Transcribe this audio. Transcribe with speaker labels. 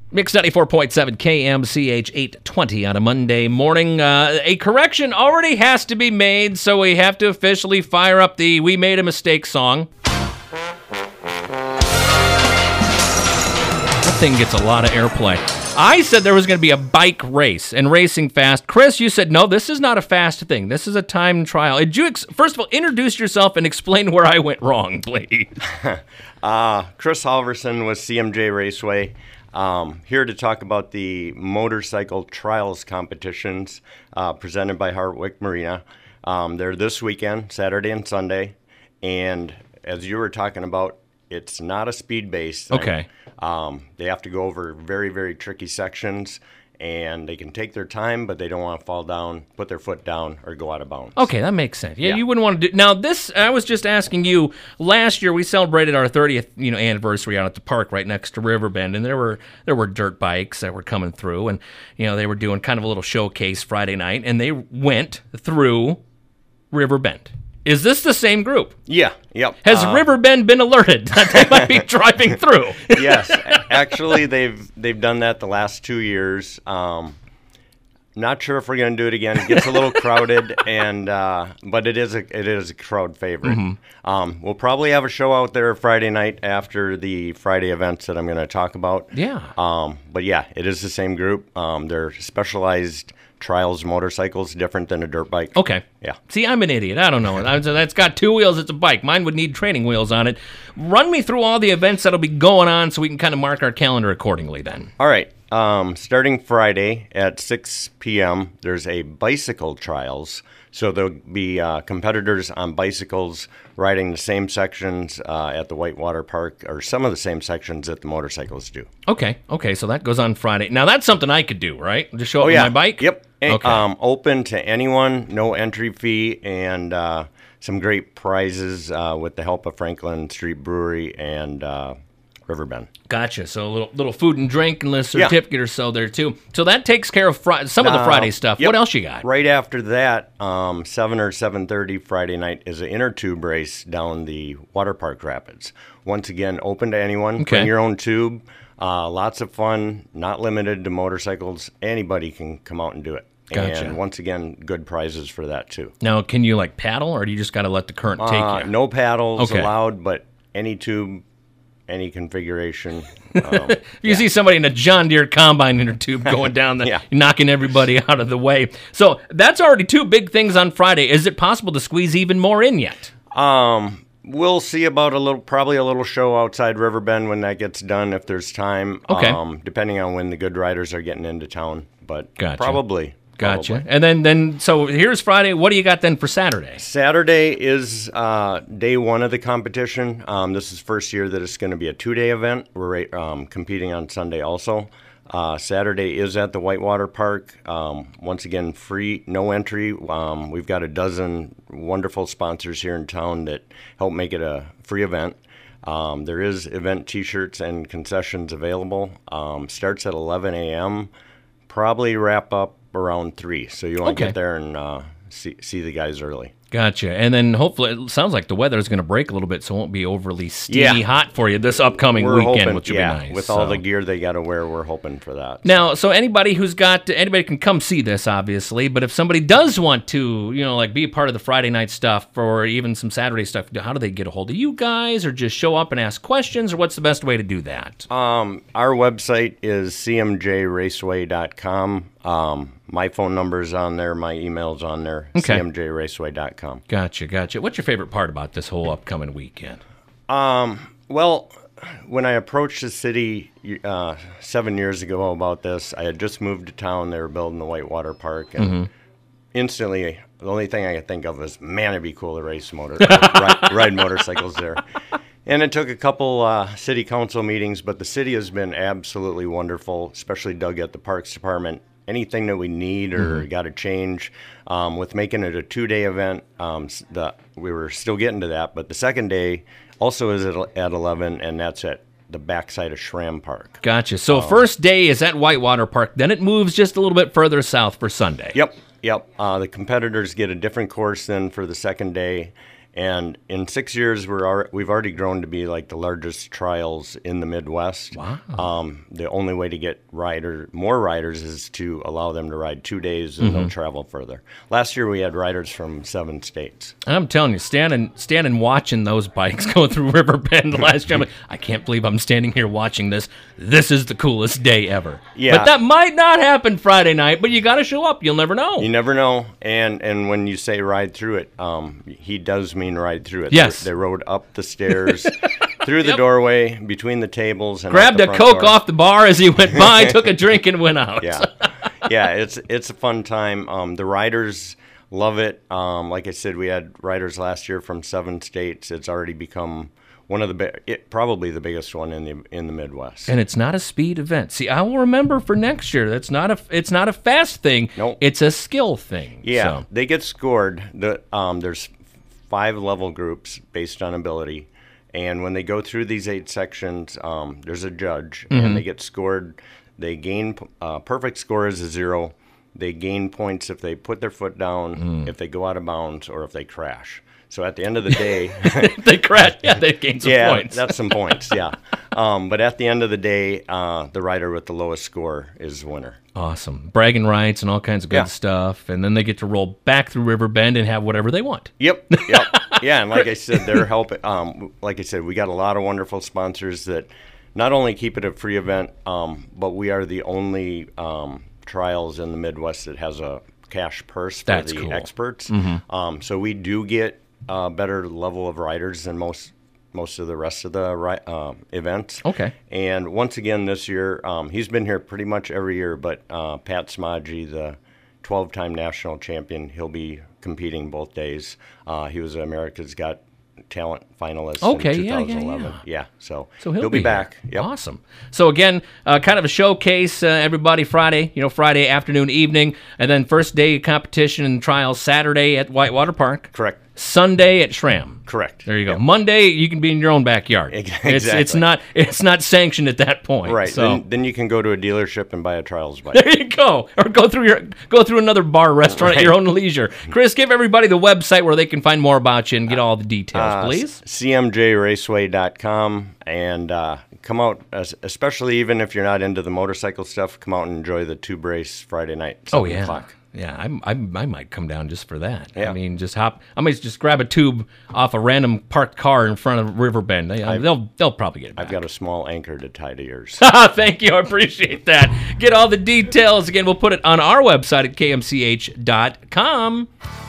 Speaker 1: Mix 94.7 KMCH 820 on a Monday morning. A correction already has to be made, so we have to officially fire up the We Made a Mistake song. That thing gets a lot of airplay. I said there was going to be a bike race and racing fast. Chris, you said, no, this is not a fast thing. This is a time trial. First of all, introduce yourself and explain where I went wrong, please.
Speaker 2: Chris Halverson with CMJ Raceway. Here to talk about the motorcycle trials competitions presented by Hartwick Marina. They're this weekend, Saturday and Sunday. And as you were talking about, it's not a speed-based thing.
Speaker 1: Okay.
Speaker 2: They have to go over very, very tricky sections, and they can take their time, but they don't want to fall down, put their foot down, or go out of bounds.
Speaker 1: Okay, that makes sense. Yeah, you wouldn't want to do... Now, I was just asking you, last year we celebrated our 30th anniversary out at the park right next to Riverbend, and there were dirt bikes that were coming through, and they were doing kind of a little showcase Friday night, and they went through Riverbend. Is this the same group?
Speaker 2: Yeah, yep.
Speaker 1: Has Riverbend been alerted that they might be driving through?
Speaker 2: Yes, actually, they've done that the last 2 years. Not sure if we're going to do it again. It gets a little crowded, but it is a crowd favorite. Mm-hmm. We'll probably have a show out there Friday night after the Friday events that I'm going to talk about.
Speaker 1: Yeah.
Speaker 2: But yeah, it is the same group. They're specialized trials motorcycles, different than a dirt bike.
Speaker 1: Okay.
Speaker 2: Yeah.
Speaker 1: See, I'm an idiot. I don't know. That's got two wheels. It's a bike. Mine would need training wheels on it. Run me through all the events that'll be going on so we can kind of mark our calendar accordingly then.
Speaker 2: All right. Starting Friday at 6 p.m., there's a bicycle trials. So there'll be competitors on bicycles riding the same sections at the Whitewater Park, or some of the same sections that the motorcycles do.
Speaker 1: Okay, so that goes on Friday. Now, that's something I could do, right? Just show up with my bike?
Speaker 2: Yep.
Speaker 1: Okay.
Speaker 2: Open to anyone, no entry fee, and some great prizes with the help of Franklin Street Brewery and Riverbend.
Speaker 1: Gotcha. So a little food and drink and a certificate or so there, too. So that takes care of some of the Friday stuff.
Speaker 2: Yep.
Speaker 1: What else you got?
Speaker 2: Right after that, 7 or 7:30 Friday night is an inner tube race down the Water Park Rapids. Once again, open to anyone.
Speaker 1: Okay.
Speaker 2: Bring your own tube. Lots of fun, not limited to motorcycles. Anybody can come out and do it.
Speaker 1: Gotcha.
Speaker 2: And once again, good prizes for that, too.
Speaker 1: Now, can you, paddle, or do you just got to let the current take you?
Speaker 2: No paddles
Speaker 1: Okay.
Speaker 2: allowed, but any tube, any configuration.
Speaker 1: You see somebody in a John Deere combine inner tube going down there, knocking everybody out of the way. So that's already two big things on Friday. Is it possible to squeeze even more in yet?
Speaker 2: We'll see about probably a little show outside Riverbend when that gets done, if there's time.
Speaker 1: Okay.
Speaker 2: Depending on when the good riders are getting into town, but
Speaker 1: Gotcha.
Speaker 2: Probably.
Speaker 1: Gotcha. And then so here's Friday. What do you got then for Saturday?
Speaker 2: Saturday is day one of the competition. This is first year that it's going to be a 2-day event. We're competing on Sunday also. Saturday is at the Whitewater Park. Once again, free, no entry. We've got a dozen wonderful sponsors here in town that help make it a free event. There is event T-shirts and concessions available. Starts at 11 a.m. Probably wrap up around 3. So you want to get there and see the guys early.
Speaker 1: Gotcha. And then hopefully, it sounds like the weather is going to break a little bit, so it won't be overly steamy hot for you this upcoming weekend, which will be nice.
Speaker 2: With all the gear they got to wear, we're hoping for that.
Speaker 1: Now, so anybody can come see this, obviously, but if somebody does want to, be a part of the Friday night stuff or even some Saturday stuff, how do they get a hold of you guys, or just show up and ask questions, or what's the best way to do that?
Speaker 2: Our website is cmjraceway.com. My phone number's on there. My email's on there.
Speaker 1: Okay.
Speaker 2: cmjraceway.com.
Speaker 1: Gotcha. What's your favorite part about this whole upcoming weekend?
Speaker 2: Well, when I approached the city 7 years ago about this, I had just moved to town. They were building the Whitewater Park, and instantly, the only thing I could think of was, man, it'd be cool to ride motorcycles there. And it took a couple city council meetings, but the city has been absolutely wonderful, especially Doug at the Parks Department. Anything that we need or got to change, with making it a 2-day event, we were still getting to that. But the second day also is at 11, and that's at the backside of Schramm Park.
Speaker 1: Gotcha. So first day is at Whitewater Park. Then it moves just a little bit further south for Sunday.
Speaker 2: Yep. The competitors get a different course then for the second day. And in 6 years, we've already grown to be like the largest trials in the Midwest.
Speaker 1: Wow.
Speaker 2: The only way to get more riders is to allow them to ride 2 days and they'll travel further. Last year, we had riders from 7 states.
Speaker 1: I'm telling you, standing watching those bikes go through Riverbend last year, I'm like, I can't believe I'm standing here watching this. This is the coolest day ever.
Speaker 2: Yeah.
Speaker 1: But that might not happen Friday night, but you got to show up. You'll never know.
Speaker 2: You never know. And when you say ride through it, he does mean ride through it.
Speaker 1: Yes.
Speaker 2: They rode up the stairs, through the doorway, between the tables, and
Speaker 1: grabbed
Speaker 2: out
Speaker 1: a
Speaker 2: the front
Speaker 1: Coke
Speaker 2: door.
Speaker 1: off the bar as he went by, took a drink, and went out.
Speaker 2: Yeah, yeah, it's a fun time. The riders love it. Like I said, we had riders last year from 7 states. It's already become one of probably the biggest one in the Midwest.
Speaker 1: And it's not a speed event. See, I will remember for next year. It's not a fast thing.
Speaker 2: Nope.
Speaker 1: It's a skill thing.
Speaker 2: Yeah,
Speaker 1: So.
Speaker 2: they get scored. There's 5 level groups based on ability, and when they go through these 8 sections, there's a judge, and they get scored. They gain perfect score is a 0. They gain points if they put their foot down, if they go out of bounds, or if they crash. So at the end of the day,
Speaker 1: If they crash, they gain some points.
Speaker 2: that's some points. Yeah, but at the end of the day, the rider with the lowest score is the winner.
Speaker 1: Awesome. Bragging rights and all kinds of good
Speaker 2: Yeah.
Speaker 1: stuff. And then they get to roll back through Riverbend and have whatever they want.
Speaker 2: Yep. Yeah, and like I said, they're helping. Like I said, we got a lot of wonderful sponsors that not only keep it a free event, but we are the only trials in the Midwest that has a cash purse for
Speaker 1: That's
Speaker 2: the
Speaker 1: cool.
Speaker 2: experts. So we do get a better level of riders than most of the rest of the events.
Speaker 1: Okay.
Speaker 2: And once again this year, he's been here pretty much every year, but Pat Smodgy, the 12-time national champion, he'll be competing both days. He was America's Got Talent finalist
Speaker 1: Okay,
Speaker 2: in
Speaker 1: yeah,
Speaker 2: 2011. Yeah, so
Speaker 1: he'll
Speaker 2: be
Speaker 1: be
Speaker 2: back.
Speaker 1: here.
Speaker 2: Yep.
Speaker 1: Awesome. So again, kind of a showcase, everybody Friday, Friday afternoon, evening, and then first day of competition and trials Saturday at Whitewater Park.
Speaker 2: Correct.
Speaker 1: Sunday at Schramm.
Speaker 2: Correct.
Speaker 1: There you go.
Speaker 2: Yep.
Speaker 1: Monday you can be in your own backyard.
Speaker 2: Exactly.
Speaker 1: It's not sanctioned at that point.
Speaker 2: Right.
Speaker 1: So
Speaker 2: Then you can go to a dealership and buy a trials bike.
Speaker 1: there you go. Or go through another bar or restaurant at your own leisure. Chris, give everybody the website where they can find more about you and get all the details, please.
Speaker 2: CMJRaceway.com, and come out, especially even if you're not into the motorcycle stuff, come out and enjoy the tube race Friday night. 7 o'clock.
Speaker 1: Yeah, I might come down just for that.
Speaker 2: Yeah.
Speaker 1: I mean, I might just grab a tube off a random parked car in front of Riverbend. They'll probably get it back.
Speaker 2: I've got a small anchor to tie to yours.
Speaker 1: Thank you. I appreciate that. Get all the details. Again, we'll put it on our website at kmch.com.